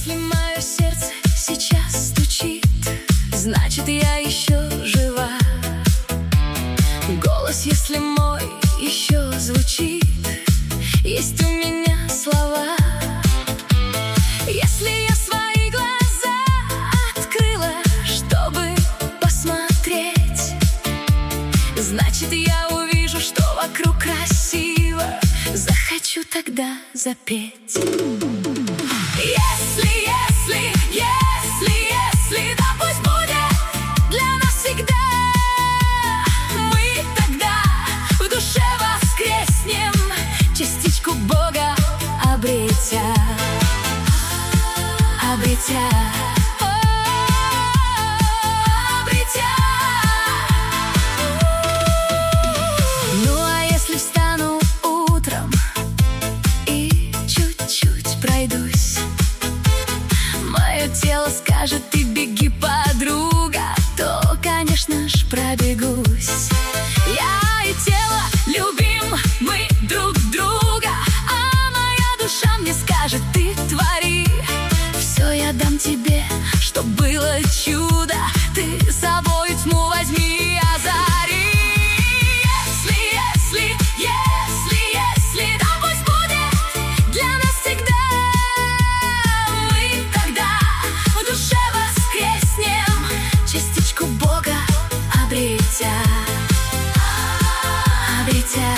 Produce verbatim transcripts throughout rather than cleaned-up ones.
Если мое сердце сейчас стучит, значит, я еще жива. Голос, если мой еще звучит, есть у меня слова. Если я свои глаза открыла, чтобы посмотреть, значит, я увижу, что вокруг красиво. Захочу тогда запеть. Если, если, если, если, да пусть будет для нас всегда. Мы тогда в душе воскреснем, частичку Бога обретя, обретя, обретя. Ну а если встану утром и чуть-чуть пройдусь, мое тело скажет: ты беги, подруга, то, конечно ж, пробегусь. Я и тело любим мы друг друга, а моя душа мне скажет: ты твори. Все я дам тебе, чтоб было чудо, ты с собой тьму возьми, озари. Если, если, если, если, да пусть будет для нас всегда. Мы тогда в душе воскреснем, частичку Бога обретя, обретя.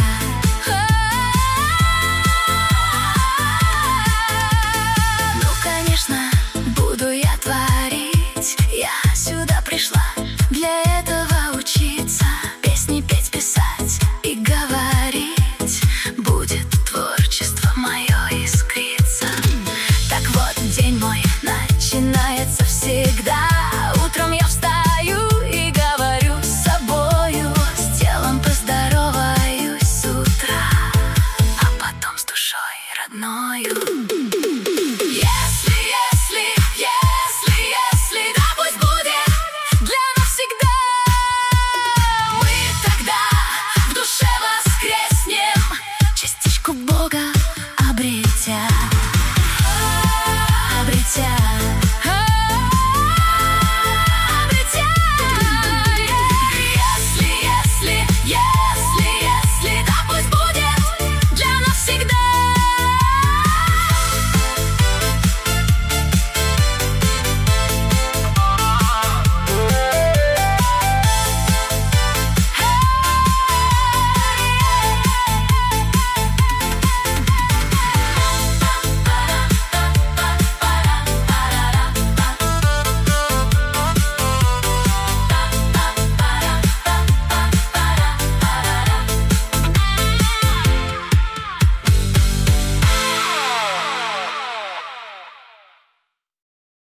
Ну, конечно, буду я творить. Я сюда пришла для этого учиться, песни петь, писать и говорить. Будет творчество мое искриться. Так вот, день мой начинается всегда. Утром я встаю и говорю с собою, с телом поздороваюсь с утра, а потом с душой родною.